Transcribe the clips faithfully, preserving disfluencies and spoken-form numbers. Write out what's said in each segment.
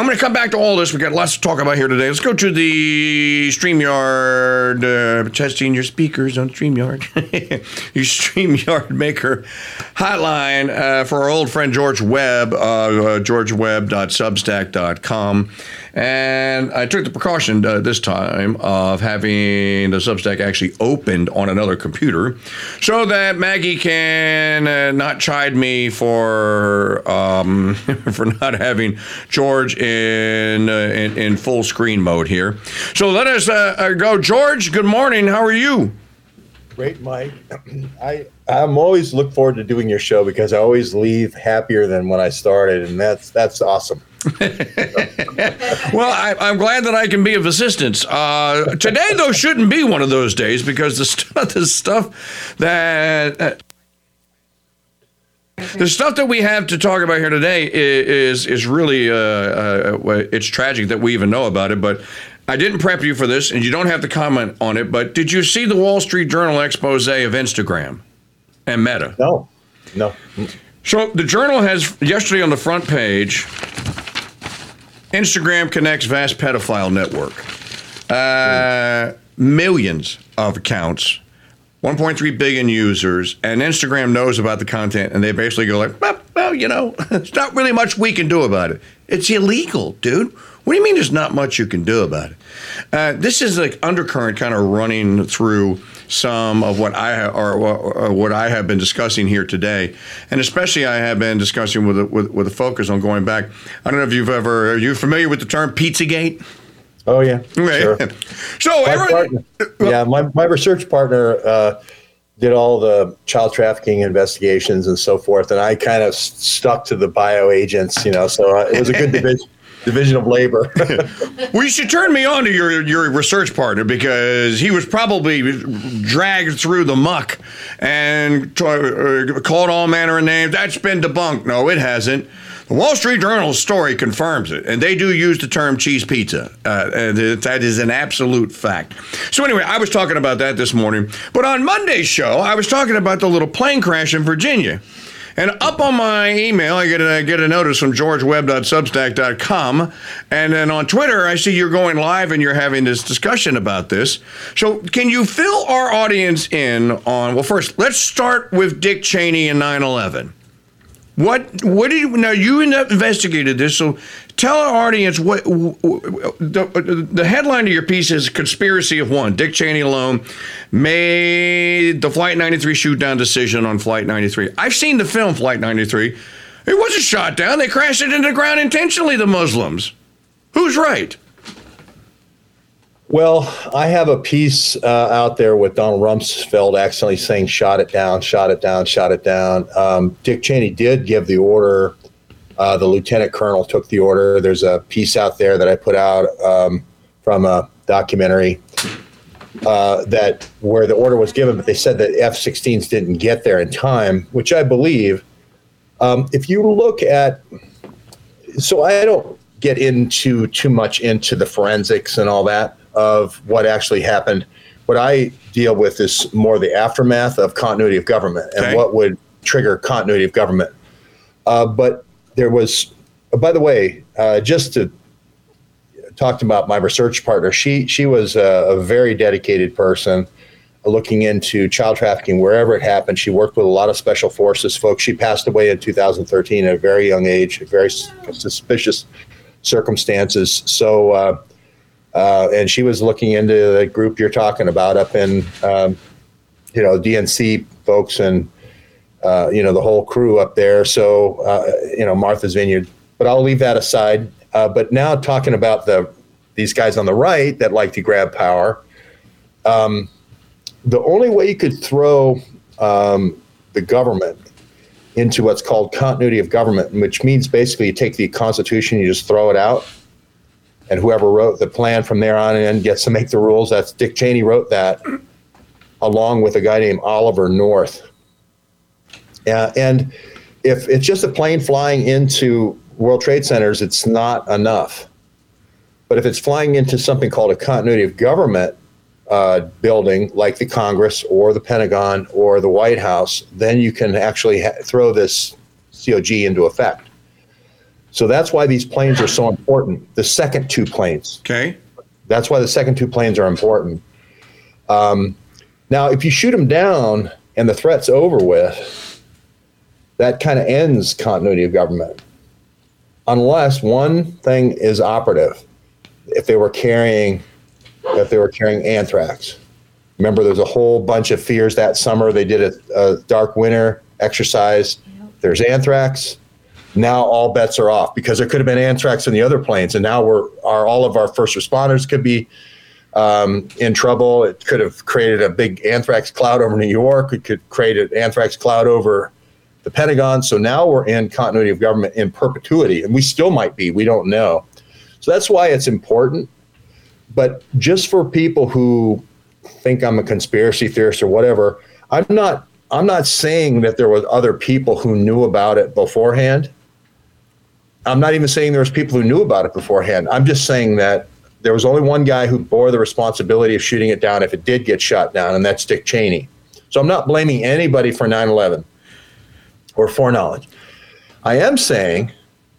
I'm going to come back to all this. We got lots to talk about here today. Let's go to the StreamYard, uh, testing your speakers on StreamYard. Your StreamYard Maker hotline uh, for our old friend George Webb, uh, uh, george webb dot substack dot com. And I took the precaution uh, this time of having the Substack actually opened on another computer so that Maggie can uh, not chide me for um, for not having George in, uh, in in full screen mode here. So let us uh, go. George, good morning. How are you? Great, Mike. I I'm always look forward to doing your show because I always leave happier than when I started, and that's that's awesome. Well, I, I'm glad that I can be of assistance. Uh, today, though, shouldn't be one of those days because the stuff, the stuff that uh, the stuff that we have to talk about here today is is really uh, uh, it's tragic that we even know about it. But I didn't prep you for this, and you don't have to comment on it. But did you see the Wall Street Journal expose of Instagram and Meta? No, no. So the Journal has yesterday on the front page. Instagram connects vast pedophile network. Uh, millions of accounts, one point three billion users, and Instagram knows about the content, and they basically go like, well, well, you know, there's not really much we can do about it. It's illegal, dude. What do you mean there's not much you can do about it? Uh, this is like undercurrent kind of running through some of what I ha- or, or what I have been discussing here today, and especially I have been discussing with a, with, with a focus on going back. I don't know if you've ever are you familiar with the term Pizzagate? Oh yeah, okay. Sure. So my everyone, partner, yeah, my my research partner uh, did all the child trafficking investigations and so forth, and I kind of stuck to the bioagents, you know. So uh, it was a good division. Division of labor. Well, you should turn me on to your your research partner because he was probably dragged through the muck and t- uh, called all manner of names. That's been debunked. No, it hasn't. The Wall Street Journal story confirms it, and they do use the term cheese pizza. Uh, and that is an absolute fact. So anyway, I was talking about that this morning. But on Monday's show, I was talking about the little plane crash in Virginia. And up on my email, I get a, I get a notice from george webb dot substack dot com. And then on Twitter, I see you're going live and you're having this discussion about this. So can you fill our audience in on, well, first, let's start with Dick Cheney and nine eleven. What, what did you, now you investigated this, so tell our audience what, the, the headline of your piece is Conspiracy of One. Dick Cheney alone made the Flight ninety-three shoot down decision on Flight ninety-three. I've seen the film Flight ninety-three. It wasn't shot down. They crashed it into the ground intentionally, the Muslims. Who's right? Well, I have a piece uh, out there with Donald Rumsfeld accidentally saying, shot it down, shot it down, shot it down. Um, Dick Cheney did give the order. Uh, the lieutenant colonel took the order. There's a piece out there that I put out um, from a documentary uh, that where the order was given, but they said that F sixteens didn't get there in time, which I believe. Um, if you look at, so I don't get into too much into the forensics and all that of what actually happened. What I deal with is more the aftermath of continuity of government and okay. what would trigger continuity of government. Uh, but there was, uh, by the way, uh, just to talk about my research partner, she she was a, a very dedicated person looking into child trafficking wherever it happened. She worked with a lot of special forces folks. She passed away in two thousand thirteen at a very young age, very suspicious circumstances. So, uh, Uh, and she was looking into the group you're talking about up in, um, you know, D N C folks and, uh, you know, the whole crew up there. So, uh, you know, Martha's Vineyard. But I'll leave that aside. Uh, but now talking about the these guys on the right that like to grab power, um, the only way you could throw um, the government into what's called continuity of government, which means basically you take the Constitution, you just throw it out. And whoever wrote the plan from there on in gets to make the rules. That's Dick Cheney wrote that, along with a guy named Oliver North. Uh, and if it's just a plane flying into World Trade Centers, it's not enough. But if it's flying into something called a continuity of government uh, building, like the Congress or the Pentagon or the White House, then you can actually ha- throw this C O G into effect. So that's why these planes are so important. The second two planes. Okay. That's why the second two planes are important. Um, now, if you shoot them down and the threat's over with, that kind of ends continuity of government. Unless one thing is operative. If they were carrying, if they were carrying anthrax. Remember, there's a whole bunch of fears that summer. They did a, a dark winter exercise. Yep. There's anthrax. Now all bets are off because there could have been anthrax in the other planes, and now we're our all of our first responders could be um, in trouble. It could have created a big anthrax cloud over New York. It could create an anthrax cloud over the Pentagon. So now we're in continuity of government in perpetuity, and we still might be. We don't know. So that's why it's important. But just for people who think I'm a conspiracy theorist or whatever, I'm not. I'm not saying that there was other people who knew about it beforehand. I'm not even saying there was people who knew about it beforehand. I'm just saying that there was only one guy who bore the responsibility of shooting it down if it did get shot down, and that's Dick Cheney. So I'm not blaming anybody for nine eleven or foreknowledge. I am saying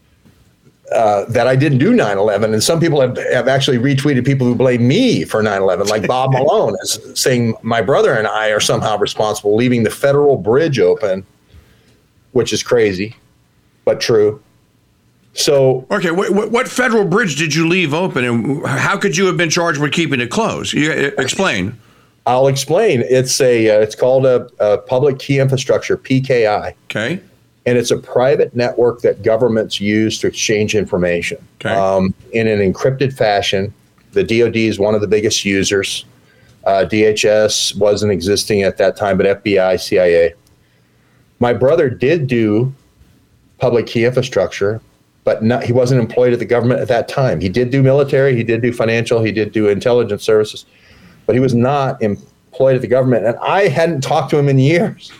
uh, that I didn't do nine eleven, and some people have, have actually retweeted people who blame me for nine eleven, like Bob Malone is saying my brother and I are somehow responsible, leaving the federal bridge open, which is crazy, but true. So, okay, what, what federal bridge did you leave open, and how could you have been charged with keeping it closed? You, explain. I'll explain. It's a uh, it's called a, a public key infrastructure, P K I. Okay. And it's a private network that governments use to exchange information okay. um, in an encrypted fashion. The D O D is one of the biggest users. Uh, D H S wasn't existing at that time, but F B I, C I A. My brother did do public key infrastructure, but not, he wasn't employed at the government at that time. He did do military, he did do financial, he did do intelligence services, but he was not employed at the government. And I hadn't talked to him in years.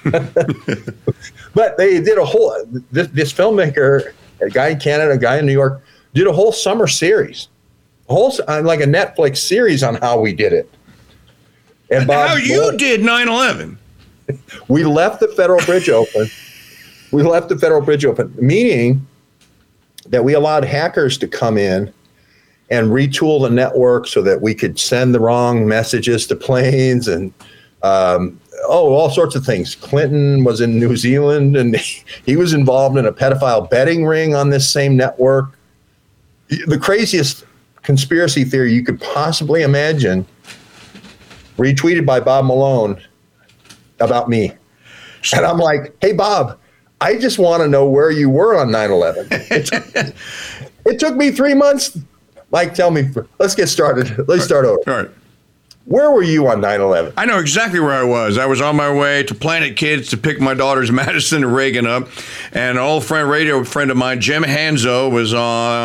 But they did a whole, this, this filmmaker, a guy in Canada, a guy in New York, did a whole summer series, a whole like a Netflix series on how we did it. And Bob, how you Bob, did nine eleven. We left the federal bridge open. We left the federal bridge open, meaning that we allowed hackers to come in and retool the network so that we could send the wrong messages to planes and, um, oh, all sorts of things. Clinton was in New Zealand, and he was involved in a pedophile betting ring on this same network. The craziest conspiracy theory you could possibly imagine, retweeted by Bob Malone about me. And I'm like, hey, Bob, I just want to know where you were on nine eleven. It took, it took me three months. Mike, tell me, let's get started. Let's start over. All right. Where were you on nine eleven? I know exactly where I was. I was on my way to Planet Kids to pick my daughters Madison and Reagan up. And an old friend, radio friend of mine, Jim Hanzo, was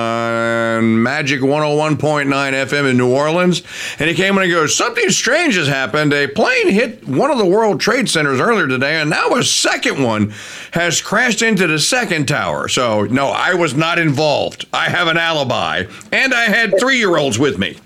on Magic one oh one point nine F M in New Orleans. And he came in and goes, something strange has happened. A plane hit one of the World Trade Centers earlier today, and now a second one has crashed into the second tower. So, no, I was not involved. I have an alibi. And I had three-year-olds with me.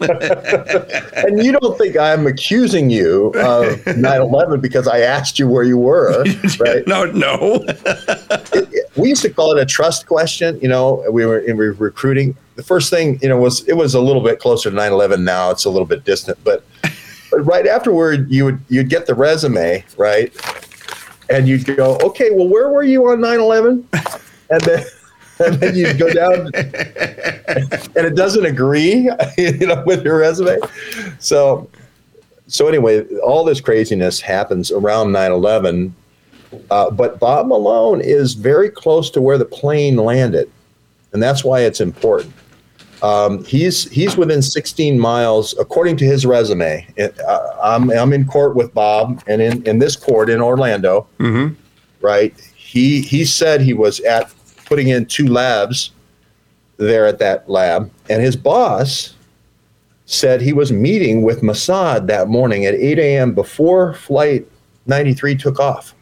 And you don't think I'm accusing you of nine eleven because I asked you where you were, right? No, no. it, it, we used to call it a trust question. You know, we were in recruiting. The first thing, you know, was it was a little bit closer to nine eleven. Now it's a little bit distant, but, but right afterward, you would you'd get the resume, right? And you'd go, okay, well, where were you on nine eleven? And then. And then you go down, and it doesn't agree, you know, with your resume. So, so anyway, all this craziness happens around nine eleven. Uh, but Bob Malone is very close to where the plane landed, and that's why it's important. Um, he's he's within sixteen miles, according to his resume. Uh, I'm I'm in court with Bob, and in, in this court in Orlando, mm-hmm. right? He he said he was at. Putting in two labs there at that lab. And his boss said he was meeting with Mossad that morning at eight a.m. before Flight ninety-three took off.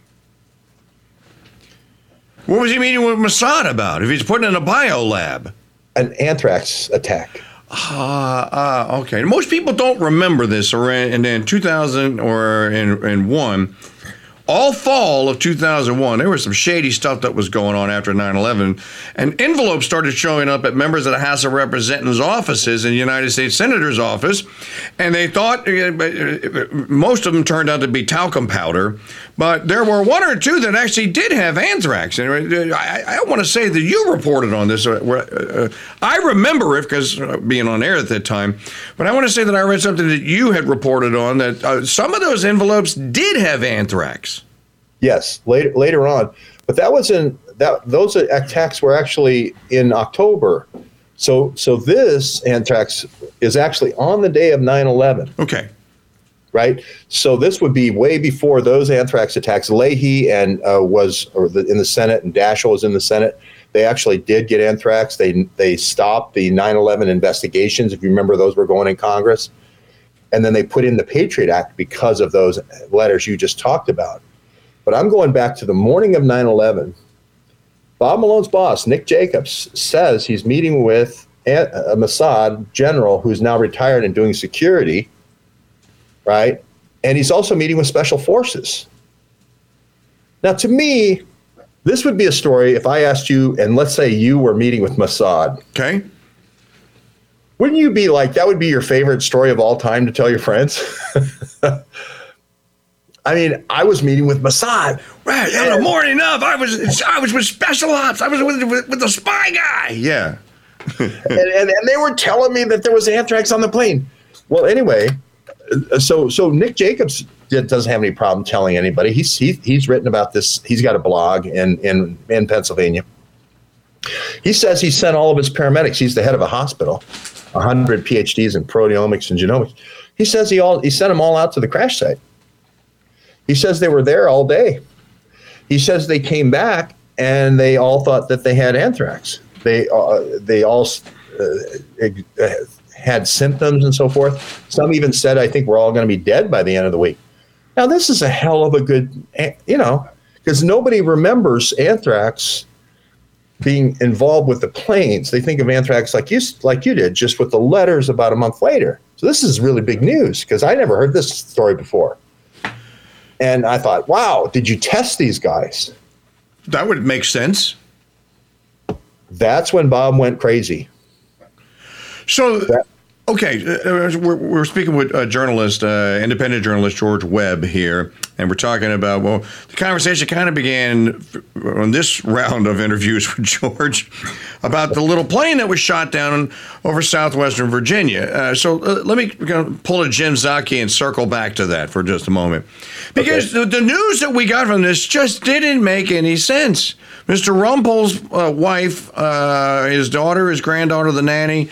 What was he meeting with Mossad about if he's putting in a bio lab? An anthrax attack. Ah, uh, uh, okay. Most people don't remember this. Or in, in two thousand or in, in one, all fall of two thousand one, there was some shady stuff that was going on after nine eleven, and envelopes started showing up at members of the House of Representatives offices and the United States Senator's office, and they thought, most of them turned out to be talcum powder, but there were one or two that actually did have anthrax. And I, I want to say that you reported on this. I remember it because being on air at that time, but I want to say that I read something that you had reported on, that uh, some of those envelopes did have anthrax. Yes, later later on, but that was in that those attacks were actually in October. So so this anthrax is actually on the day of nine eleven. Okay. Right. So this would be way before those anthrax attacks. Leahy and uh, was or the, in the Senate, and Daschle was in the Senate. They actually did get anthrax. They they stopped the nine eleven investigations. If you remember, those were going in Congress, and then they put in the Patriot Act because of those letters you just talked about. But I'm going back to the morning of nine eleven. Bob Malone's boss, Nick Jacobs, says he's meeting with a Mossad general who's now retired and doing security, right? And he's also meeting with special forces. Now, to me, this would be a story if I asked you, and let's say you were meeting with Mossad. Okay. Wouldn't you be like, that would be your favorite story of all time to tell your friends? I mean, I was meeting with Mossad. Right, on the morning of, I was I was with Special Ops. I was with, with, with the spy guy. Yeah. and, and, and they were telling me that there was anthrax on the plane. Well, anyway, so so Nick Jacobs doesn't have any problem telling anybody. He's he, he's written about this. He's got a blog in, in, in Pennsylvania. He says he sent all of his paramedics. He's the head of a hospital, one hundred P H Ds in proteomics and genomics. He says he all he sent them all out to the crash site. He says they were there all day. He says they came back and they all thought that they had anthrax. They uh, they all uh, had symptoms and so forth. Some even said, I think we're all going to be dead by the end of the week. Now, this is a hell of a good, you know, because nobody remembers anthrax being involved with the planes. They think of anthrax like you, like you did, just with the letters about a month later. So this is really big news because I never heard this story before. And I thought, wow, did you test these guys? That would make sense. That's when Bob went crazy. So, that, okay, uh, we're, we're speaking with a journalist, uh, independent journalist George Webb here, and we're talking about, well, the conversation kind of began on this round of interviews with George about the little plane that was shot down over southwestern Virginia. Uh, so uh, let me pull a Jim Zaki and circle back to that for just a moment. Because okay. the, the news that we got from this just didn't make any sense. Mister Rumpel's uh, wife, uh, his daughter, his granddaughter, the nanny,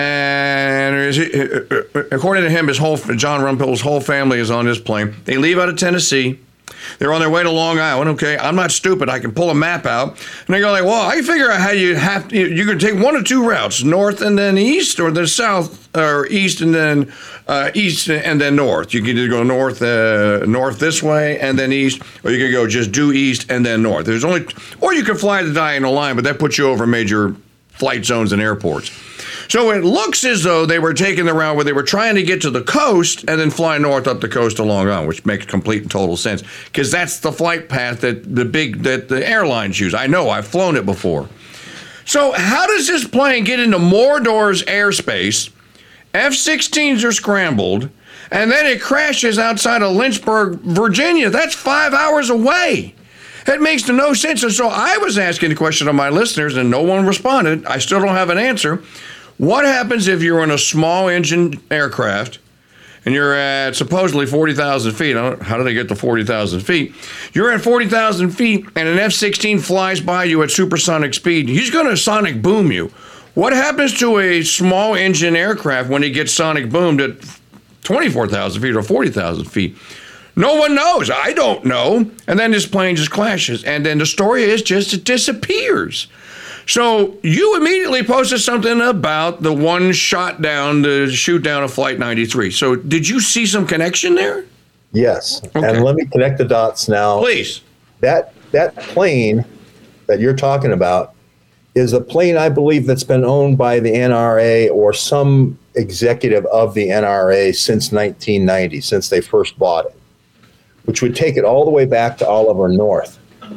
and his, according to him, his whole John Rumpel's whole family is on this plane. They leave out of Tennessee. They're on their way to Long Island. Okay, I'm not stupid. I can pull a map out. And they go like, well, I figure out how you have to, you can take one of two routes, north and then east, or the south, or east and then uh, east and then north. You can either go north, uh, north this way and then east, or you can go just due east and then north. There's only, or you can fly the diagonal line, but that puts you over major flight zones and airports. So it looks as though they were taking the route where they were trying to get to the coast and then fly north up the coast to Long Island, which makes complete and total sense because that's the flight path that the big that the airlines use. I know, I've flown it before. So how does this plane get into Mordor's airspace? F sixteens are scrambled, and then it crashes outside of Lynchburg, Virginia. That's five hours away. That makes no sense. And so I was asking the question of my listeners, and no one responded. I still don't have an answer. What happens if you're in a small engine aircraft and you're at supposedly forty thousand feet? I don't, how do they get to forty thousand feet? You're at forty thousand feet and an F sixteen flies by you at supersonic speed. He's going to sonic boom you. What happens to a small engine aircraft when it gets sonic boomed at twenty-four thousand feet or forty thousand feet? No one knows. I don't know. And then this plane just crashes. And then the story is just it disappears. So you immediately posted something about the one shot down to shoot down a Flight ninety-three. So did you see some connection there? Yes. Okay. And let me connect the dots now. Please. That that plane that you're talking about is a plane, I believe, that's been owned by the N R A or some executive of the N R A since nineteen ninety, since they first bought it. which would take it all the way back to Oliver North.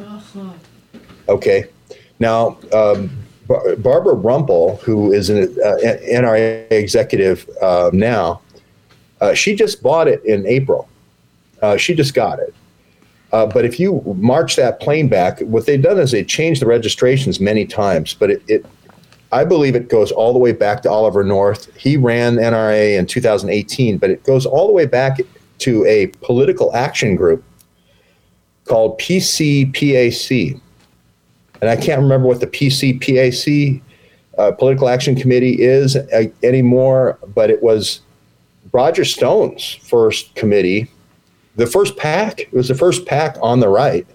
Okay. Now, um, Bar- Barbara Rumpel, who is an uh, N R A executive uh, now, uh, she just bought it in April. Uh, she just got it. Uh, but if you march that plane back, what they've done is they changed the registrations many times. But it, it I believe it goes all the way back to Oliver North. He ran N R A in two thousand eighteen, but it goes all the way back to a political action group called P C P A C. And I can't remember what the P C P A C, uh, Political Action Committee, is uh, anymore, but it was Roger Stone's first committee, the first PAC. It was the first PAC on the right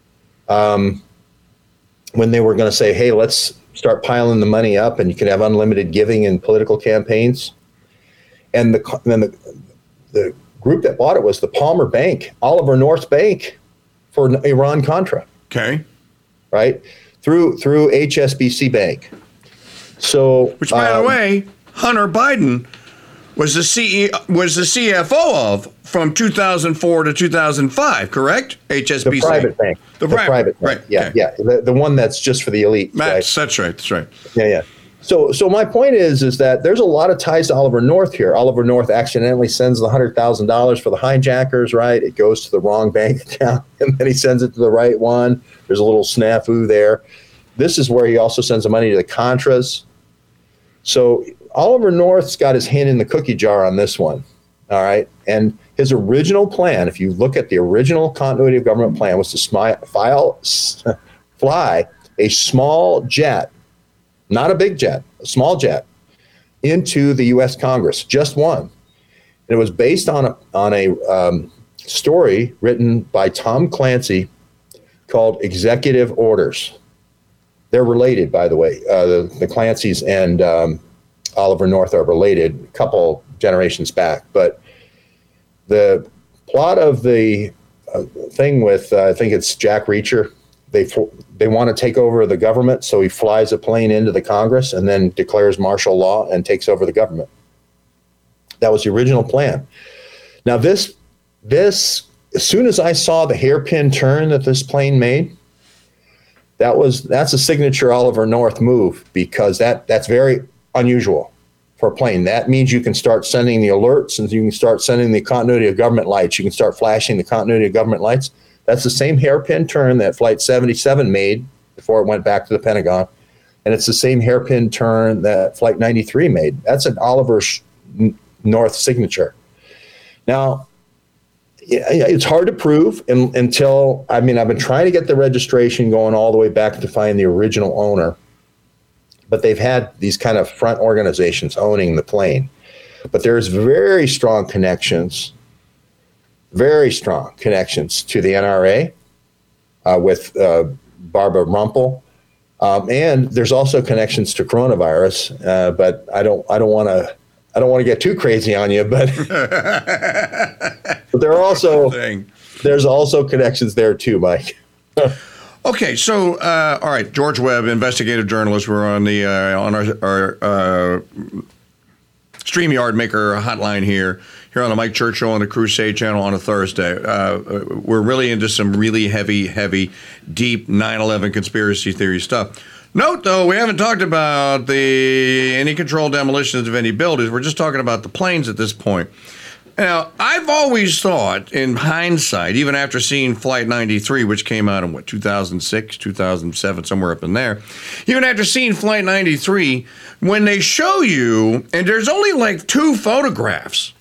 um, when they were going to say, hey, let's start piling the money up and you can have unlimited giving in political campaigns. And the, then the, the group that bought it was the Palmer Bank, Oliver North Bank for Iran-Contra. Okay. Right? Through through H S B C Bank. So, which, by um, the way, Hunter Biden was the C E was the C F O of from two thousand four to two thousand five, correct? H S B C. The private bank. The, the private, private bank. Right. Yeah, okay. yeah. The, the one that's just for the elite. That's, right? that's right. That's right. Yeah, yeah. So, so my point is, is that there's a lot of ties to Oliver North here. Oliver North accidentally sends the one hundred thousand dollars for the hijackers, right? It goes to the wrong bank account, and then he sends it to the right one. There's a little snafu there. This is where he also sends the money to the Contras. So Oliver North's got his hand in the cookie jar on this one, all right? And his original plan, if you look at the original continuity of government plan, was to smi- file, fly a small jet, not a big jet, a small jet, into the U S Congress, just one. And it was based on a, on a um, story written by Tom Clancy called Executive Orders. They're related, by the way. Uh, the, the Clancys and um, Oliver North are related a couple generations back. But the plot of the uh, thing with, uh, I think it's Jack Reacher, they they want to take over the government, so he flies a plane into the Congress and then declares martial law and takes over the government. That was the original plan. Now this, this as soon as I saw the hairpin turn that this plane made, that was that's a signature Oliver North move, because that that's very unusual for a plane. That means you can start sending the alerts and you can start sending the continuity of government lights. You can start flashing the continuity of government lights. That's the same hairpin turn that Flight seventy-seven made before it went back to the Pentagon. And it's the same hairpin turn that Flight ninety-three made. That's an Oliver North signature. Now, it's hard to prove in, until, I mean, I've been trying to get the registration going all the way back to find the original owner, but they've had these kind of front organizations owning the plane. But there's very strong connections, very strong connections to the N R A uh, with uh, Barbara Rumpel. Um, and there's also connections to coronavirus, uh, but I don't, I don't want to, I don't want to get too crazy on you, but, but there are also there's also connections there too, Mike. Okay, so uh, all right, George Webb, investigative journalist. We're on the uh, on our, our uh, StreamYard Maker hotline here here on the Mike Church Show on the Crusade Channel on a Thursday. Uh, we're really into some really heavy, heavy, deep nine eleven conspiracy theory stuff. Note, though, we haven't talked about the any controlled demolitions of any buildings. We're just talking about the planes at this point. Now, I've always thought, in hindsight, even after seeing Flight ninety-three, which came out in, what, two thousand six, two thousand seven, somewhere up in there, even after seeing Flight ninety-three, when they show you, and there's only like two photographs.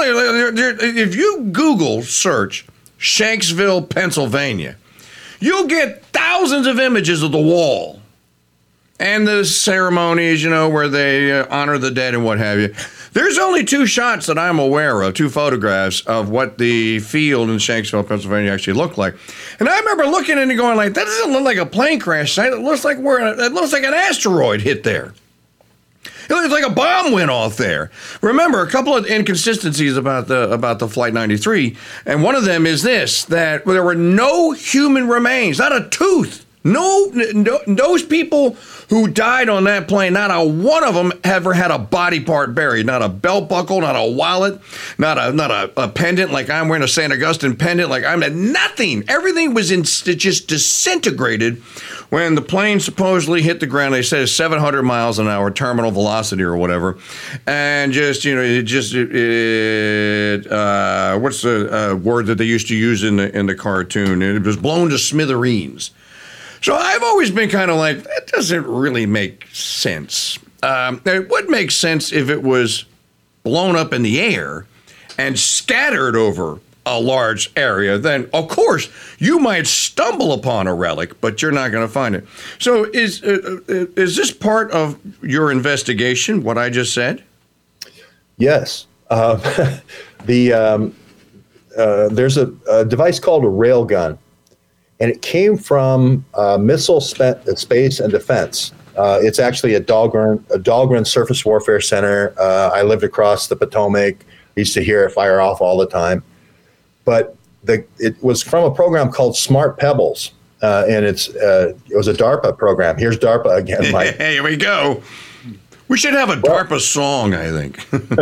If you Google search Shanksville, Pennsylvania, you'll get thousands of images of the wall. And the ceremonies, you know, where they uh, honor the dead and what have you. There's only two shots that I'm aware of, two photographs of what the field in Shanksville, Pennsylvania actually looked like. And I remember looking at it and going like, that doesn't look like a plane crash site. It looks like we're in a, it looks like an asteroid hit there. It looks like a bomb went off there. Remember, a couple of inconsistencies about the about the Flight ninety-three, and one of them is this, that there were no human remains, not a tooth, No, no, those people who died on that plane, not a one of them ever had a body part buried. Not a belt buckle, not a wallet, not a not a, a pendant like I'm wearing a Saint Augustine pendant. Like I'm nothing. Everything was in, just disintegrated when the plane supposedly hit the ground. They said it's seven hundred miles an hour, terminal velocity or whatever, and just you know, it just it, it uh, what's the uh, word that they used to use in the in the cartoon? It was blown to smithereens. So I've always been kind of like, that doesn't really make sense. Um, it would make sense if it was blown up in the air and scattered over a large area. Then, of course, you might stumble upon a relic, but you're not going to find it. So is uh, is this part of your investigation, what I just said? Yes. Uh, the um, uh, there's a, a device called a railgun. And it came from uh, Missile Spe- Space and Defense. Uh, it's actually a Dahlgren, a Dahlgren Surface Warfare Center. Uh, I lived across the Potomac. I used to hear it fire off all the time. But the, it was from a program called Smart Pebbles, uh, and it's uh, it was a DARPA program. Here's DARPA again, Mike. Hey, here we go. We should have a DARPA song, I think.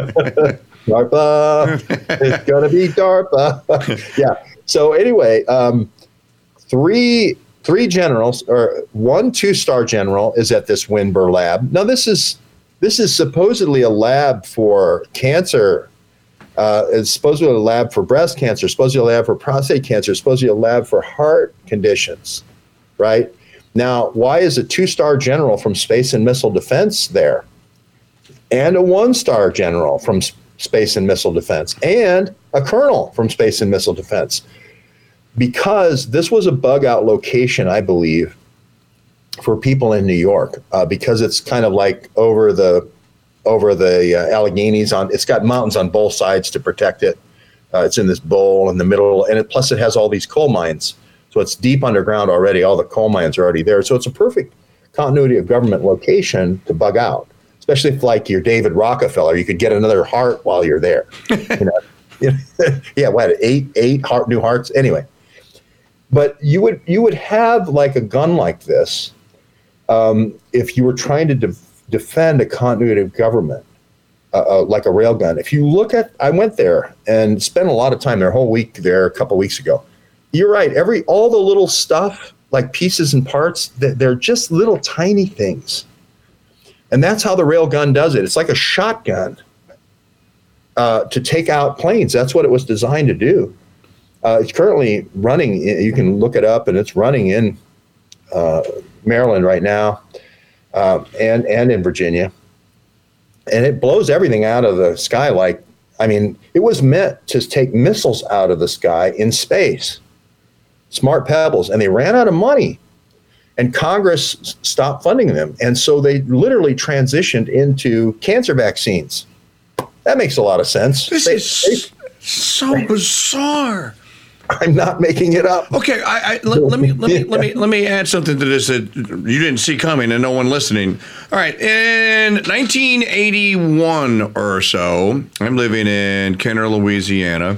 DARPA, it's gonna be DARPA. Yeah. So anyway. Um, Three three generals, or one two-star general, is at this Winber lab. Now, this is this is supposedly a lab for cancer. Uh, it's supposedly a lab for breast cancer, supposedly a lab for prostate cancer, supposedly a lab for heart conditions, right? Now, why is a two-star general from Space and Missile Defense there? And a one-star general from Space and Missile Defense, and a colonel from Space and Missile Defense? Because this was a bug out location, I believe, for people in New York, uh, because it's kind of like over the over the uh, Alleghenies. On it's got mountains on both sides to protect it. Uh, it's in this bowl in the middle, and it, plus it has all these coal mines, so it's deep underground already. All the coal mines are already there, so it's a perfect continuity of government location to bug out. Especially if, like, you're David Rockefeller, you could get another heart while you're there. You know, yeah, what eight eight heart new hearts anyway. But you would you would have like a gun like this um, if you were trying to de- defend a continuity of government, uh, uh, like a railgun. If you look at, I went there and spent a lot of time there, a whole week there a couple of weeks ago. You're right. Every all the little stuff, like pieces and parts, they're just little tiny things, and that's how the railgun does it. It's like a shotgun uh, to take out planes. That's what it was designed to do. Uh, it's currently running. You can look it up, and it's running in uh, Maryland right now, uh, and and in Virginia, and it blows everything out of the sky. Like, I mean, it was meant to take missiles out of the sky in space. Smart Pebbles, and they ran out of money, and Congress s- stopped funding them, and so they literally transitioned into cancer vaccines. That makes a lot of sense. This They- is they- so bizarre. I'm not making it up. Okay, I, I, let, let me let me let me let me add something to this that you didn't see coming and no one listening. All right, in nineteen eighty-one or so, I'm living in Kenner, Louisiana,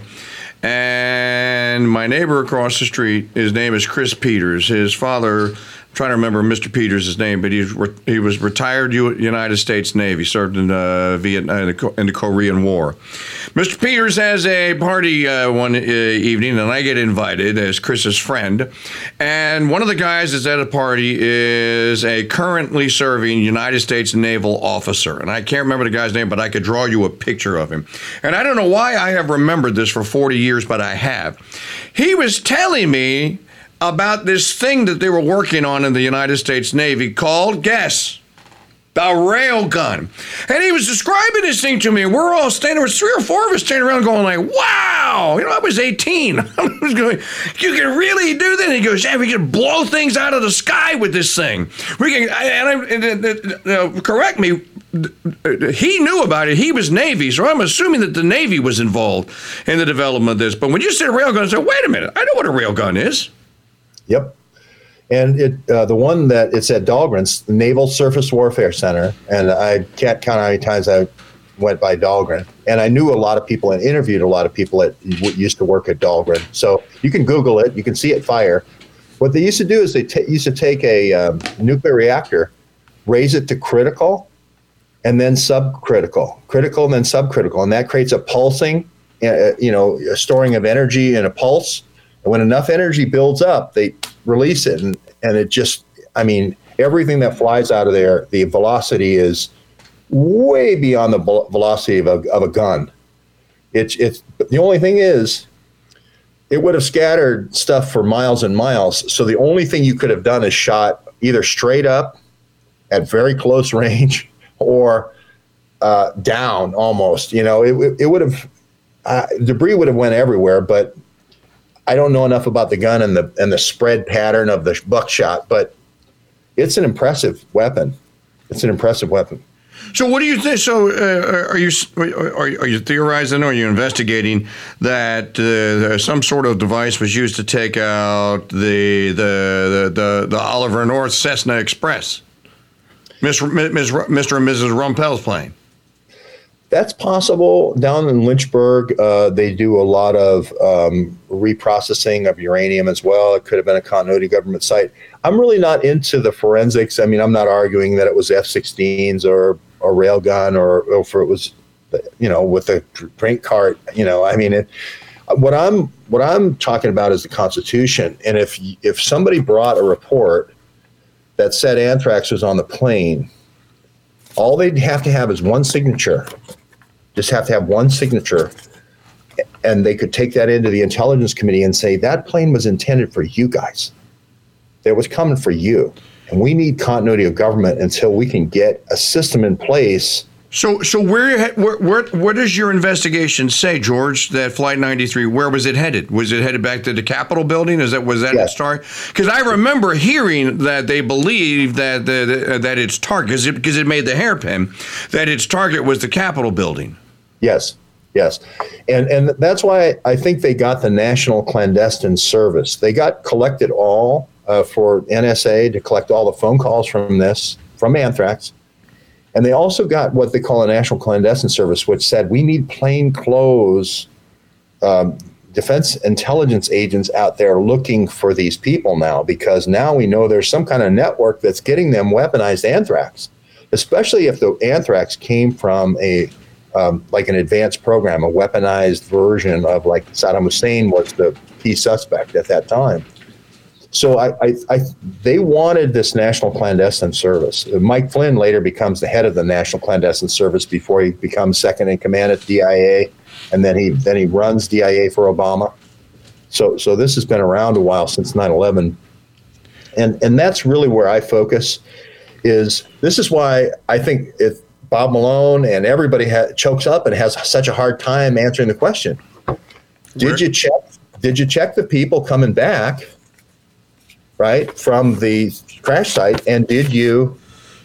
and my neighbor across the street, his name is Chris Peters. His father, I'm trying to remember Mister Peters' name, but he's re- he was retired U- United States Navy, served in uh, Vietnam in the, Co- in the Korean War. Mister Peters has a party uh, one uh, evening, and I get invited as Chris's friend. And one of the guys that's at a party is a currently serving United States naval officer. And I can't remember the guy's name, but I could draw you a picture of him. And I don't know why I have remembered this for forty years, but I have. He was telling me about this thing that they were working on in the United States Navy called, guess, the railgun. And he was describing this thing to me, and we're all standing, there was three or four of us standing around going like, wow, you know, I was eighteen. I was going, you can really do that? And he goes, yeah, we can blow things out of the sky with this thing. We can, and, I, and uh, uh, correct me, he knew about it. He was Navy, so I'm assuming that the Navy was involved in the development of this. But when you said railgun, I said, wait a minute, I know what a railgun is. Yep. And it uh, the one that it's at Dahlgren's, the Naval Surface Warfare Center, and I can't count how many times I went by Dahlgren. And I knew a lot of people and interviewed a lot of people that w- used to work at Dahlgren. So you can Google it. You can see it fire. What they used to do is they t- used to take a um, nuclear reactor, raise it to critical, and then subcritical, critical and then subcritical, and that creates a pulsing, uh, you know, a storing of energy in a pulse. And when enough energy builds up, they release it, and, and it just, I mean, everything that flies out of there, the velocity is way beyond the velocity of a, of a gun. It's it's the only thing is, it would have scattered stuff for miles and miles. So the only thing you could have done is shot either straight up at very close range or uh, down almost. You know, it, it would have, uh, debris would have went everywhere, but I don't know enough about the gun and the and the spread pattern of the buckshot, but it's an impressive weapon. It's an impressive weapon. So what do you think? So uh, are you are you, are you theorizing, or are you investigating that uh, some sort of device was used to take out the the the, the, the Oliver North Cessna Express, Mister Mister Mister and Missus Rumpel's plane? That's possible. Down in Lynchburg, uh, they do a lot of um, reprocessing of uranium as well. It could have been a continuity government site. I'm really not into the forensics. I mean, I'm not arguing that it was F sixteens or a railgun or, or if it was, you know, with a drink cart. You know, I mean, it, what I'm what I'm talking about is the Constitution. And if if somebody brought a report that said anthrax was on the plane, all they'd have to have is one signature. Just have to have one signature, and they could take that into the Intelligence Committee and say, that plane was intended for you guys. It was coming for you. And we need continuity of government until we can get a system in place. So, so where, where, where, where does your investigation say, George, that Flight ninety-three, where was it headed? Was it headed back to the Capitol building? Is that was that Yes. its target? Because I remember hearing that they believed that the, the, that its target, because it made the hairpin, that its target was the Capitol building. Yes, yes. And and that's why I think they got the National Clandestine Service. They got collected all uh, for N S A to collect all the phone calls from this, from anthrax. And they also got what they call a National Clandestine Service, which said we need plainclothes um, defense intelligence agents out there looking for these people now, because now we know there's some kind of network that's getting them weaponized anthrax, especially if the anthrax came from a um, like an advanced program, a weaponized version of like Saddam Hussein was the key suspect at that time. So I, I, I, they wanted this National Clandestine Service. Mike Flynn later becomes the head of the National Clandestine Service before he becomes second in command at D I A, and then he then he runs D I A for Obama. So so this has been around a while, since nine eleven, and and that's really where I focus. Is this is why I think if Bob Malone and everybody ha- chokes up and has such a hard time answering the question, did Where? you check? Did you check the people coming back? Right, from the crash site, and did you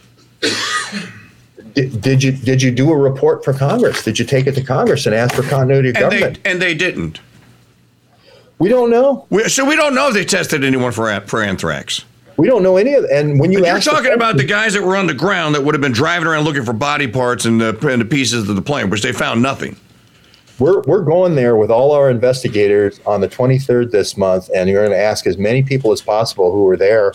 did, did you did you do a report for Congress? Did you take it to Congress and ask for continuity of And government? they, and they didn't. We don't know. We, so we don't know if they tested anyone for for anthrax. We don't know any of it. And when you But you're ask the talking about the question- guys that were on the ground that would have been driving around looking for body parts and the, and the pieces of the plane, which they found nothing. We're we're going there with all our investigators on the twenty-third this month, and you're going to ask as many people as possible who were there,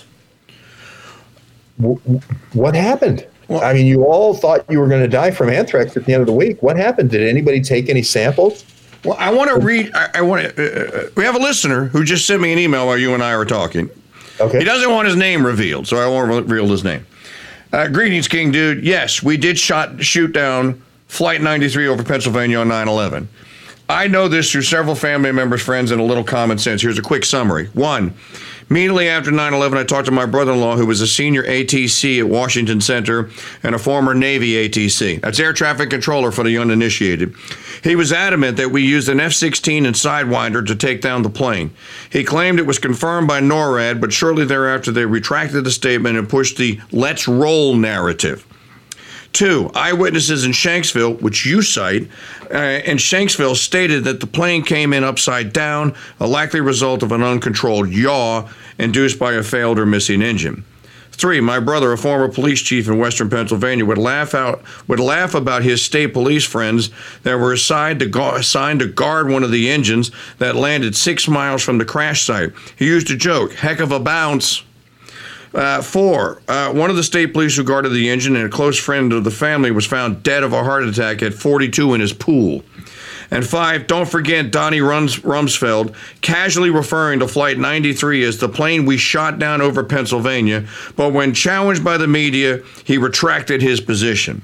w- w- what happened? Well- I mean, you all thought you were going to die from anthrax at the end of the week. What happened? Did anybody take any samples? Well, I want to read. I, I want to. Uh, we have a listener who just sent me an email while you and I were talking. Okay. He doesn't want his name revealed, so I won't reveal his name. Uh, greetings, King Dude. Yes, we did shot shoot down Flight ninety-three over Pennsylvania on nine eleven. I know this through several family members, friends, and a little common sense. Here's a quick summary. One, immediately after nine eleven, I talked to my brother-in-law, who was a senior A T C at Washington Center and a former Navy A T C. That's air traffic controller for the uninitiated. He was adamant that we used an F sixteen and Sidewinder to take down the plane. He claimed it was confirmed by NORAD, but shortly thereafter they retracted the statement and pushed the let's roll narrative. Two, eyewitnesses in Shanksville, which you cite, uh, in Shanksville stated that the plane came in upside down, a likely result of an uncontrolled yaw induced by a failed or missing engine. Three, my brother, a former police chief in Western Pennsylvania, would laugh out would laugh about his state police friends that were assigned to, gu- assigned to guard one of the engines that landed six miles from the crash site. He used a joke, heck of a bounce. Uh, four, uh, one of the state police who guarded the engine and a close friend of the family was found dead of a heart attack at forty-two in his pool. And five, don't forget Donnie Rums- Rumsfeld casually referring to Flight ninety-three as the plane we shot down over Pennsylvania, but when challenged by the media, he retracted his position.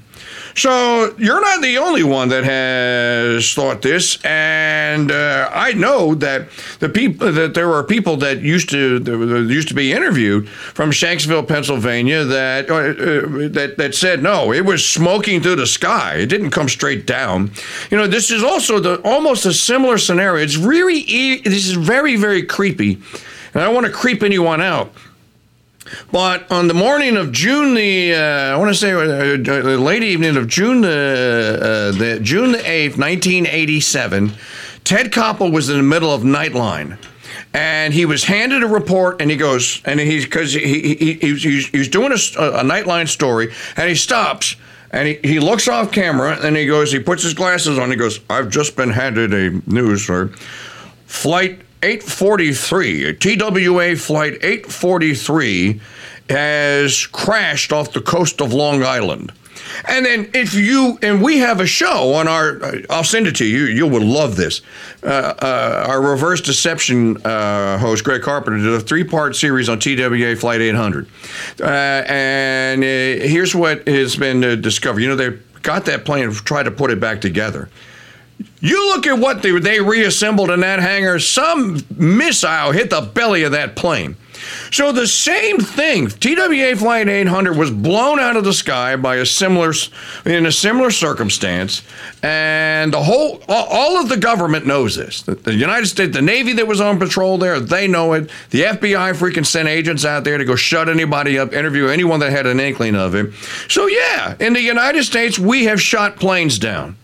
So you're not the only one that has thought this, and uh, I know that the people that there are people that used to that used to be interviewed from Shanksville, Pennsylvania, that uh, uh, that that said no, it was smoking through the sky. It didn't come straight down. You know, this is also the almost a similar scenario. It's really this is very very creepy, and I don't want to creep anyone out. But on the morning of June the, uh, I want to say uh, the late evening of June the, uh, the June the eighth, nineteen eighty-seven, Ted Koppel was in the middle of Nightline, and he was handed a report, and he goes, and he's because he, he, he he's, he's doing a, a Nightline story, and he stops. And he, he looks off camera, and he goes, he puts his glasses on, he goes, I've just been handed a news, sir. Flight eight forty-three, T W A Flight eight forty-three has crashed off the coast of Long Island. And then if you, and we have a show on our, I'll send it to you, you will love this. Uh, uh, our reverse deception uh, host, Greg Carpenter, did a three-part series on T W A Flight eight hundred. Uh, and uh, here's what has been uh, discovered. You know, they got that plane and tried to put it back together. You look at what they, they reassembled in that hangar. Some missile hit the belly of that plane. So the same thing, T W A Flight eight hundred was blown out of the sky by a similar, in a similar circumstance, and the whole, all of the government knows this. The United States, the Navy that was on patrol there, they know it. The F B I freaking sent agents out there to go shut anybody up, interview anyone that had an inkling of it. So yeah, in the United States, we have shot planes down.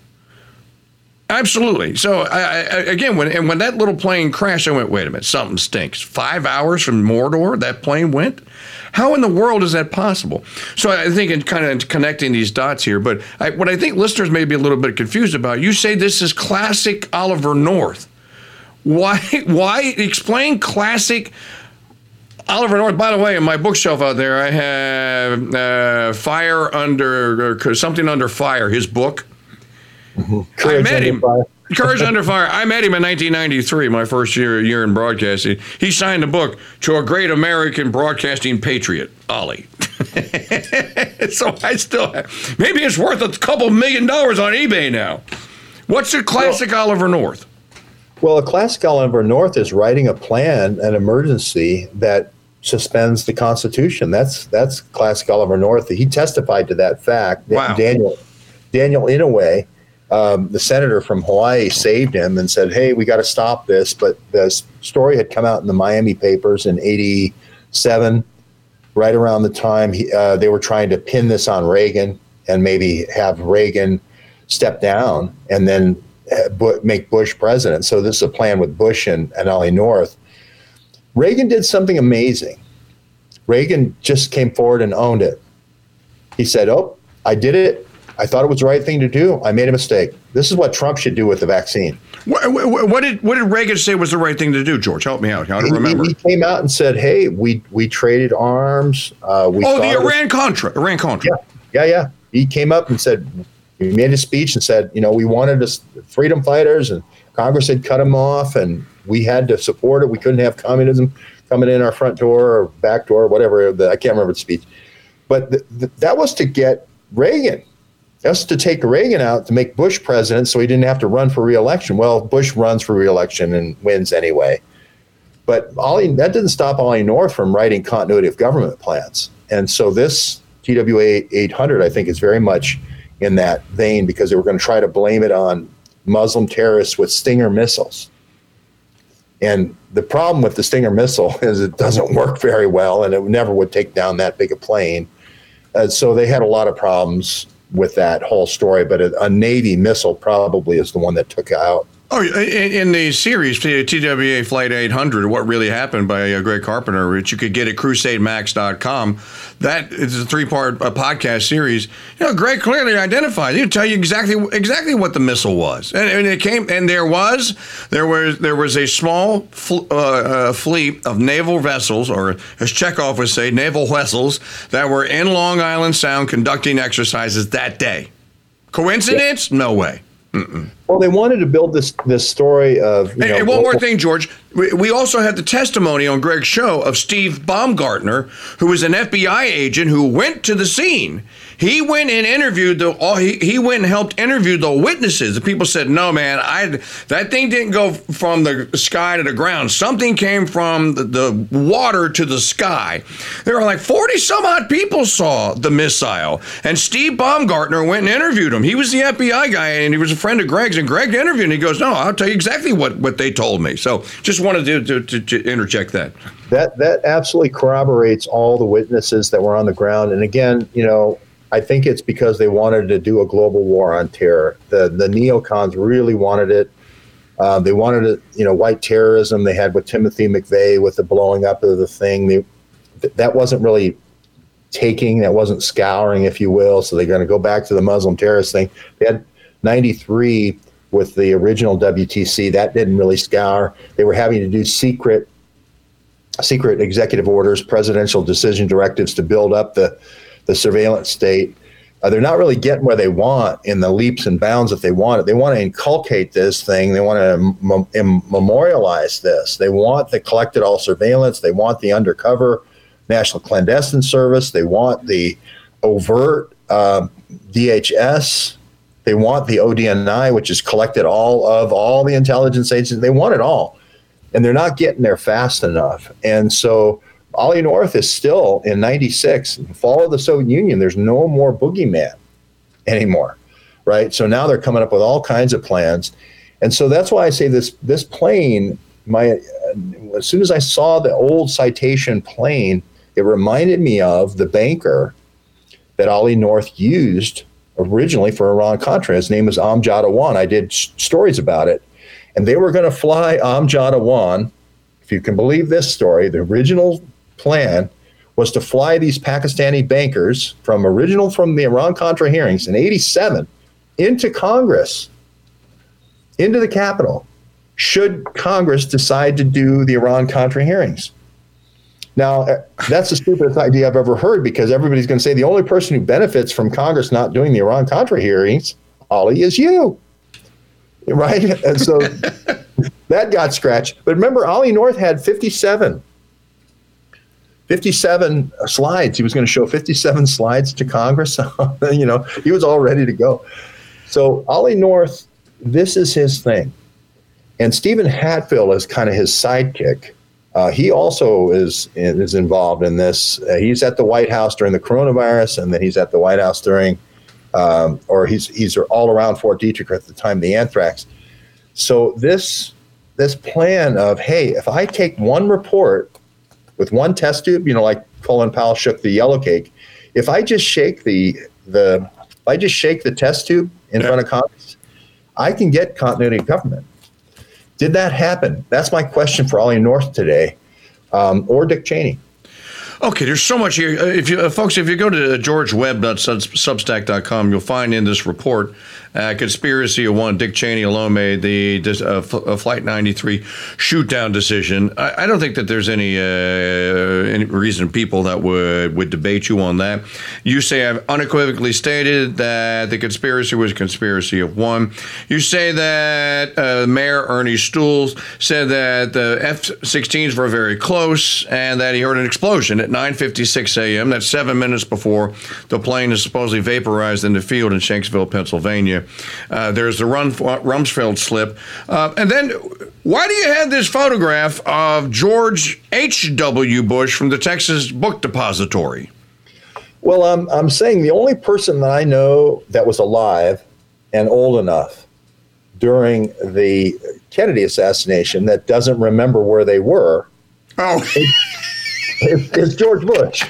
Absolutely. So I, I, again, when and when that little plane crashed, I went, wait a minute, something stinks. Five hours from Mordor, that plane went? How in the world is that possible? So I think in kind of connecting these dots here, but I, what I think listeners may be a little bit confused about, you say this is classic Oliver North. Why? Why? Explain classic Oliver North. By the way, in my bookshelf out there, I have uh, Fire Under, uh, Something Under Fire, his book. Mm-hmm. I met him. Fire. Courage Under Fire. I met him in nineteen ninety-three, my first year year in broadcasting. He signed a book to a great American broadcasting patriot, Ollie. So I still have, maybe it's worth a couple million dollars on eBay now. What's a classic well, Oliver North? Well, a classic Oliver North is writing a plan, an emergency that suspends the Constitution. That's that's classic Oliver North. He testified to that fact. Wow. Daniel, Daniel Inouye, Um, the senator from Hawaii, saved him and said, hey, we got to stop this. But the story had come out in the Miami papers in eighty-seven, right around the time he, uh, they were trying to pin this on Reagan and maybe have Reagan step down and then uh, make Bush president. So this is a plan with Bush and, and Ollie North. Reagan did something amazing. Reagan just came forward and owned it. He said, oh, I did it. I thought it was the right thing to do. I made a mistake. This is what Trump should do with the vaccine. What, what, what did what did Reagan say was the right thing to do, George? Help me out. I don't remember. He, he came out and said, "Hey, we we traded arms. Uh, we oh, the Iran Contra, Iran Contra. Yeah, yeah, yeah. He came up and said, he made a speech and said, you know, we wanted us freedom fighters, and Congress had cut them off, and we had to support it. We couldn't have communism coming in our front door or back door, or whatever. The, I can't remember the speech, but the, the, that was to get Reagan. That's to take Reagan out to make Bush president so he didn't have to run for re-election. Well, Bush runs for re-election and wins anyway. But Ollie, that didn't stop Ollie North from writing continuity of government plans. And so this T W A eight hundred, I think, is very much in that vein because they were going to try to blame it on Muslim terrorists with Stinger missiles. And the problem with the Stinger missile is it doesn't work very well, and it never would take down that big a plane. Uh, so they had a lot of problems with that whole story, but a, a Navy missile probably is the one that took out Oh, in, in the series, T W A Flight eight hundred, What Really Happened by uh, Greg Carpenter, which you could get at crusade max dot com. That is a three-part uh, podcast series. You know, Greg clearly identified. He'll tell you exactly exactly what the missile was. And, and it came, and there was there was there was a small fl- uh, uh, fleet of naval vessels, or as Chekhov would say, naval vessels, that were in Long Island Sound conducting exercises that day. Coincidence? No way. Mm-mm. Well, they wanted to build this this story of. You and, know, and one more thing, George. We, we also had the testimony on Greg's show of Steve Baumgartner, who was an F B I agent who went to the scene. He went and interviewed the. All he, he went and helped interview the witnesses. The people said, "No, man, I that thing didn't go from the sky to the ground. Something came from the, the water to the sky." There were like forty some odd people saw the missile, and Steve Baumgartner went and interviewed him. He was the F B I guy, and he was a friend of Greg's. And Greg interviewed, and he goes, "No, I'll tell you exactly what, what they told me." So just wanted to, to, to, to interject that. That that absolutely corroborates all the witnesses that were on the ground. And again, you know, I think it's because they wanted to do a global war on terror. The the neocons really wanted it. Uh, they wanted it, you know, white terrorism. They had with Timothy McVeigh with the blowing up of the thing. They, that wasn't really taking, that wasn't scouring, if you will. So they're going to go back to the Muslim terrorist thing. They had ninety-three with the original W T C. That didn't really scour. They were having to do secret secret executive orders, presidential decision directives to build up the the surveillance state. Uh, they're not really getting where they want in the leaps and bounds that they want it. They want to inculcate this thing. They want to mem- memorialize this. They want the collected all surveillance. They want the undercover National Clandestine Service. They want the overt uh, D H S. They want the O D N I, which is collected all of all the intelligence agencies. They want it all. And they're not getting there fast enough. And so Ollie North is still in ninety-six, fall of the Soviet Union. There's no more boogeyman anymore, right? So now they're coming up with all kinds of plans. And so that's why I say this this plane, my uh, as soon as I saw the old Citation plane, it reminded me of the banker that Ollie North used originally for Iran-Contra. His name was Amjad Awan. I did s- stories about it. And they were going to fly Amjad Awan. If you can believe this story, the original plan was to fly these Pakistani bankers from original from the Iran-Contra hearings in eighty-seven into Congress, into the Capitol, should Congress decide to do the Iran-Contra hearings. Now, that's the stupidest idea I've ever heard, because everybody's going to say the only person who benefits from Congress not doing the Iran-Contra hearings, Ollie, is you. Right? And so that got scratched. But remember, Ollie North had fifty-seven, fifty-seven slides. He was going to show fifty-seven slides to Congress. You know, he was all ready to go. So Ollie North, this is his thing. And Stephen Hatfield is kind of his sidekick. Uh, he also is is involved in this. Uh, he's at the White House during the coronavirus, and then he's at the White House during, um, or he's he's all around Fort Detrick at the time of the anthrax. So this this plan of, hey, if I take one report with one test tube, you know, like Colin Powell shook the yellow cake, if I just shake the the if I just shake the test tube in yeah. front of Congress, I can get continuity of government. Did that happen? That's my question for Ollie North today, um, or Dick Cheney. Okay, there's so much here. If you, uh, folks, if you go to george webb dot substack dot com, you'll find in this report, uh, Conspiracy of One, Dick Cheney alone made the uh, F- Flight ninety-three shoot-down decision. I, I don't think that there's any uh, any reason people that would, would debate you on that. You say I've unequivocally stated that the conspiracy was a conspiracy of one. You say that uh, Mayor Ernie Stools said that the F sixteens were very close and that he heard an explosion at nine fifty-six a.m. That's seven minutes before the plane is supposedly vaporized in the field in Shanksville, Pennsylvania. Uh, there's the Rum, Rumsfeld slip. Uh, and then why do you have this photograph of George H W. Bush from the Texas Book Depository? Well, I'm, I'm saying the only person that I know that was alive and old enough during the Kennedy assassination that doesn't remember where they were oh. is, is George Bush.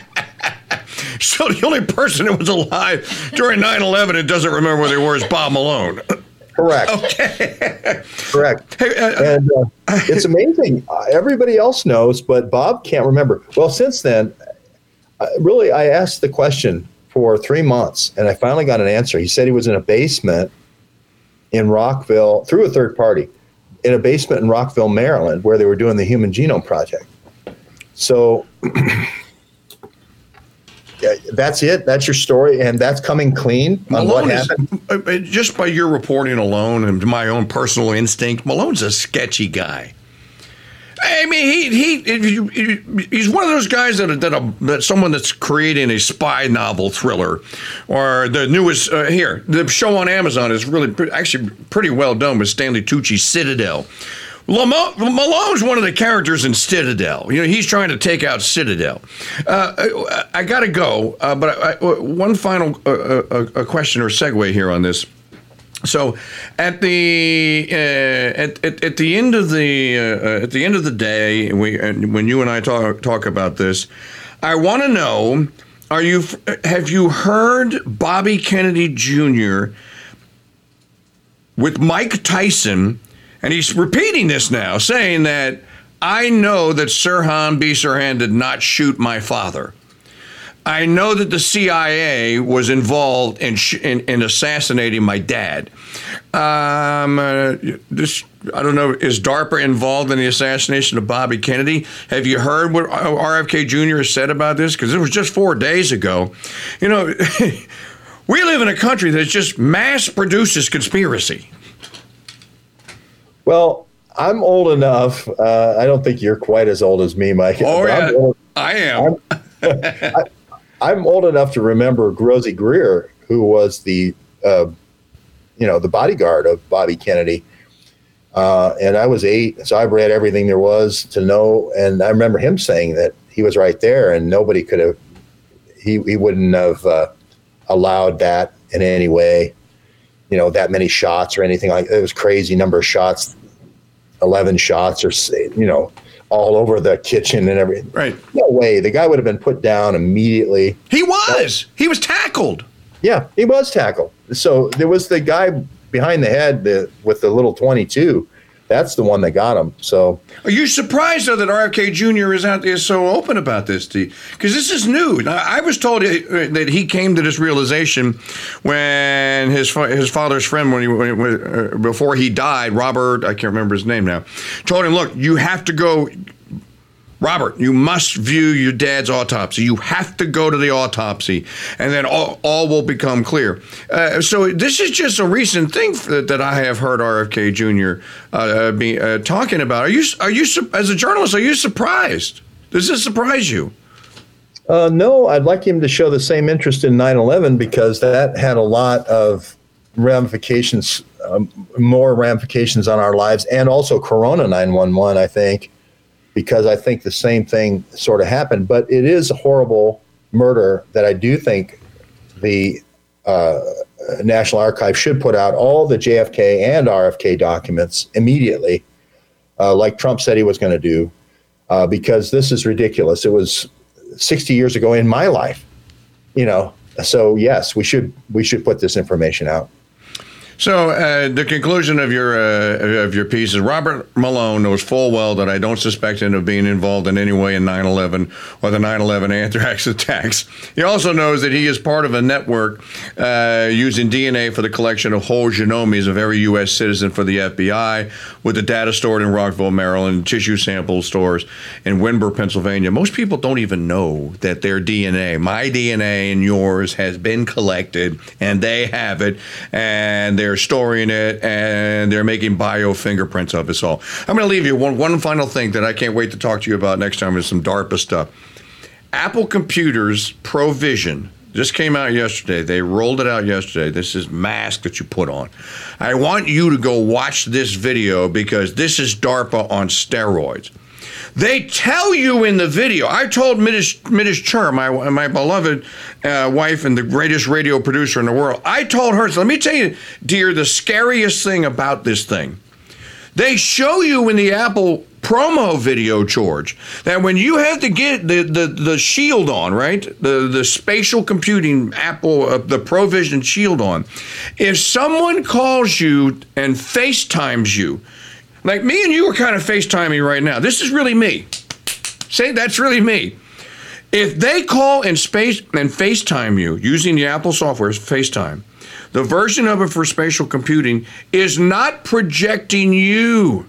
So the only person that was alive during nine eleven and doesn't remember where they were is Bob Malone. Correct. Okay. Correct. Hey, uh, and uh, it's amazing. Uh, everybody else knows, but Bob can't remember. Well, since then, uh, really, I asked the question for three months, and I finally got an answer. He said he was in a basement in Rockville, through a third party, in a basement in Rockville, Maryland, where they were doing the Human Genome Project. So yeah, that's it. That's your story, and that's coming clean on Malone what is, happened. just by your reporting alone and my own personal instinct, Malone's a sketchy guy. I mean, he he, he he's one of those guys that that a, that someone that's creating a spy novel thriller, or the newest uh, here the show on Amazon is really pre- actually pretty well done with Stanley Tucci's Citadel. Lamo- Malone's one of the characters in Citadel. You know, he's trying to take out Citadel. Uh, I, I got to go, uh, but I, I, one final uh, uh, a question or segue here on this. So, at the uh, at, at at the end of the uh, at the end of the day, we uh, when you and I talk talk about this, I want to know: Are you have you heard Bobby Kennedy Junior with Mike Tyson? And he's repeating this now, saying that I know that Sirhan B. Sirhan did not shoot my father. I know that the C I A was involved in sh- in, in assassinating my dad. Um, uh, this I don't know. Is DARPA involved in the assassination of Bobby Kennedy? Have you heard what R F K Junior has said about this? Because it was just four days ago. You know, we live in a country that just mass produces conspiracy. Well, I'm old enough. Uh, I don't think you're quite as old as me, Mike. Oh, yeah, old, I am. I'm, I, I'm old enough to remember Rosie Greer, who was the, uh, you know, the bodyguard of Bobby Kennedy. Uh, and I was eight, so I've read everything there was to know. And I remember him saying that he was right there, and nobody could have. He he wouldn't have uh, allowed that in any way. You know, that many shots or anything like it was crazy number of shots, eleven shots or, you know, all over the kitchen and everything. Right. No way. The guy would have been put down immediately. He was. He was tackled. Yeah, he was tackled. So there was the guy behind the head the, with the little twenty-two. That's the one that got him. So, are you surprised though that R F K Junior is out is so open about this? Because this is new. Now, I was told that he came to this realization when his his father's friend, when he when, uh, before he died, Robert, I can't remember his name now, told him, "Look, you have to go." Robert, you must view your dad's autopsy. You have to go to the autopsy, and then all, all will become clear. Uh, so this is just a recent thing that, that I have heard R F K Junior Uh, be uh, talking about. Are you, are you, as a journalist, are you surprised? Does this surprise you? Uh, no, I'd like him to show the same interest in nine eleven because that had a lot of ramifications, um, more ramifications on our lives, and also Corona nine one one, I think. Because I think the same thing sort of happened. But it is a horrible murder that I do think the uh, National Archives should put out all the J F K and R F K documents immediately, uh, like Trump said he was going to do, uh, because this is ridiculous. It was sixty years ago in my life, you know. So, yes, we should we should put this information out. So uh, the conclusion of your uh, of your piece is Robert Malone knows full well that I don't suspect him of being involved in any way in nine eleven or the nine eleven anthrax attacks. He also knows that he is part of a network uh, using D N A for the collection of whole genomes of every U S citizen for the F B I, with the data stored in Rockville, Maryland, tissue sample stores in Windber, Pennsylvania. Most people don't even know that their D N A, my D N A and yours, has been collected, and they have it, and they're They're storing it, and they're making bio fingerprints of us all. I'm going to leave you one one final thing that I can't wait to talk to you about next time is some DARPA stuff. Apple Computers ProVision just came out yesterday. They rolled it out yesterday. This is mask that you put on. I want you to go watch this video because this is DARPA on steroids. They tell you in the video. I told Midish, Midish Chur, my my beloved uh, wife and the greatest radio producer in the world, I told her, so let me tell you, dear, the scariest thing about this thing. They show you in the Apple promo video, George, that when you have to get the, the, the shield on, right? The, the spatial computing Apple, uh, the ProVision shield on, if someone calls you and FaceTimes you, like me and you are kind of FaceTiming right now. This is really me. Say that's really me. If they call and space and FaceTime you using the Apple software FaceTime, the version of it for spatial computing is not projecting you.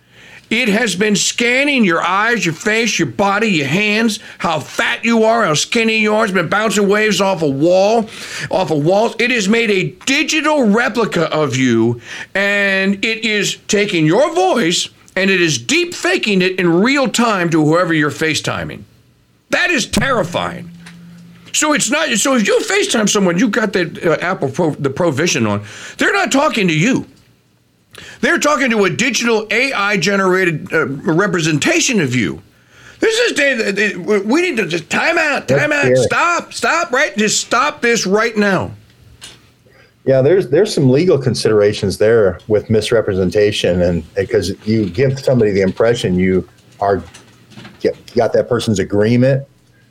It has been scanning your eyes, your face, your body, your hands, how fat you are, how skinny you are. It's been bouncing waves off a wall, off of walls. It has made a digital replica of you, and it is taking your voice, and it is deep faking it in real time to whoever you're FaceTiming. That is terrifying. So it's not. So if you FaceTime someone, you got the uh, Apple Pro, the ProVision on, they're not talking to you. They're talking to a digital A I-generated uh, representation of you. This is, we need to just time out, time out, stop, stop, right? Just stop this right now. Yeah, there's there's some legal considerations there with misrepresentation, and because you give somebody the impression you are you got that person's agreement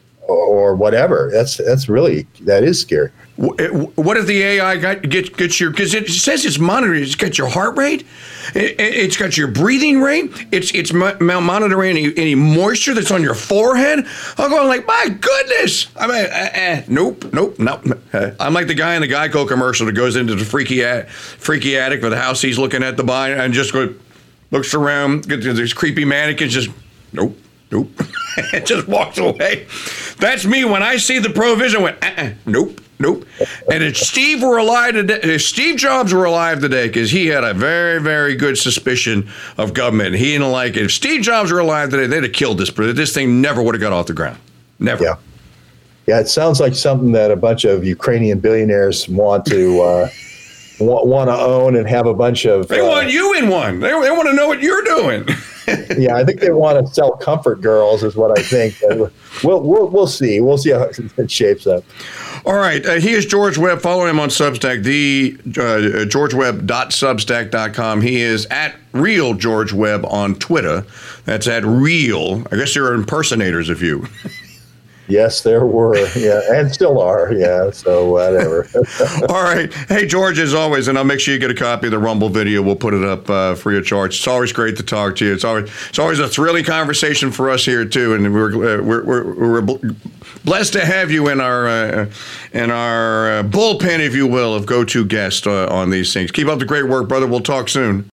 or whatever. That's that's really, that is scary. What if the A I got, gets, gets your, because it says it's monitoring, it's got your heart rate, it, it's got your breathing rate, it's it's monitoring any, any moisture that's on your forehead. I'm going like, my goodness. I mean, uh, uh, nope, nope, nope. Uh, I'm like the guy in the Geico commercial that goes into the freaky at, freaky attic with the house he's looking at the buy and just go, looks around, gets these creepy mannequins, just, nope, nope. It just walks away. That's me when I see the ProVision. Went, uh-uh, nope, nope. And if Steve were alive today, if Steve Jobs were alive today, because he had a very, very good suspicion of government, he didn't like it. If Steve Jobs were alive today, they'd have killed this. But this thing never would have got off the ground. Never. Yeah. Yeah. It sounds like something that a bunch of Ukrainian billionaires want to uh, want, want to own and have a bunch of. They uh, want you in one. They, they want to know what you're doing. Yeah, I think they want to sell comfort girls, is what I think. We'll we'll we'll see. We'll see how it shapes up. All right. Uh, he is George Webb. Follow him on Substack, the uh, george webb dot substack dot com. He is at Real George Webb on Twitter. That's at Real. I guess there are impersonators of you. Yes, there were. Yeah, and still are. Yeah, so whatever. All right. Hey, George, as always, and I'll make sure you get a copy of the Rumble video. We'll put it up uh, free of charge. It's always great to talk to you. It's always it's always a thrilling conversation for us here too, and we're uh, we're, we're we're blessed to have you in our uh, in our uh, bullpen, if you will, of go-to guest uh, on these things. Keep up the great work, brother. We'll talk soon.